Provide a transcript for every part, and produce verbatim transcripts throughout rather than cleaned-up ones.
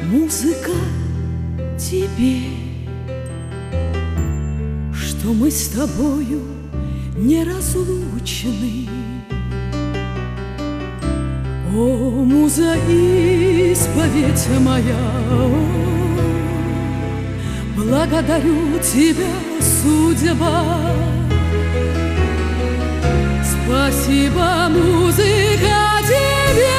Музыка тебе, что мы с тобою неразлучны. О, муза, исповедь моя, благодарю тебя, судьба. Спасибо, музыка, тебе,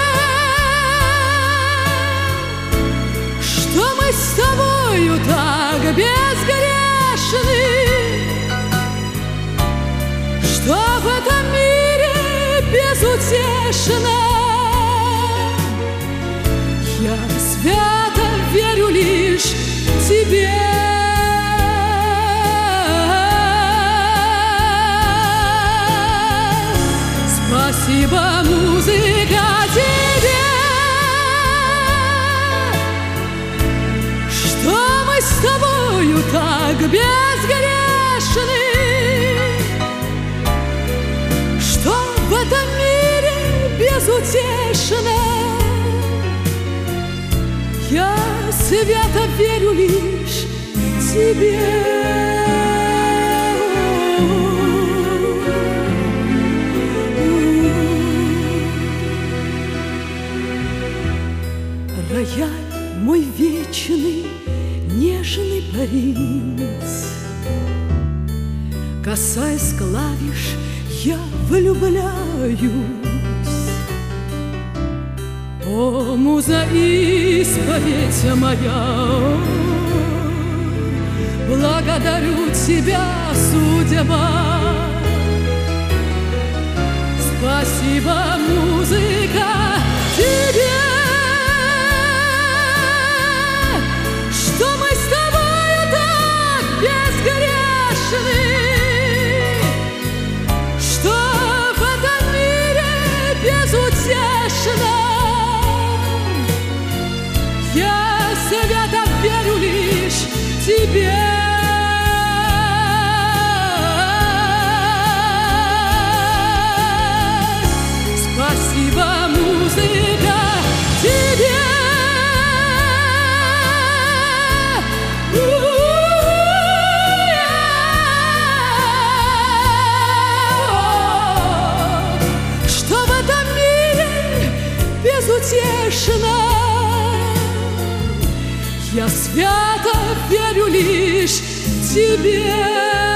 что мы с тобою так безгрешны, что в этом мире безутешно. Я свято верю лишь тебе. Спасибо, музыка, тебе, что мы с тобою так безгрешны, что в этом мире безутешно. Я свято верю лишь тебе. Рояль мой вечный, нежный принц, касаясь клавиш, я влюбляюсь. О, муза, исповедь моя, благодарю тебя, судьба. Спасибо, музыка, тебе, что мы с тобою так безгрешны, что в этом мире безутешно. Я свято верю лишь тебе. Спасибо, музыка, тебе. Что в этом мире безутешно. Я свято верю лишь тебе.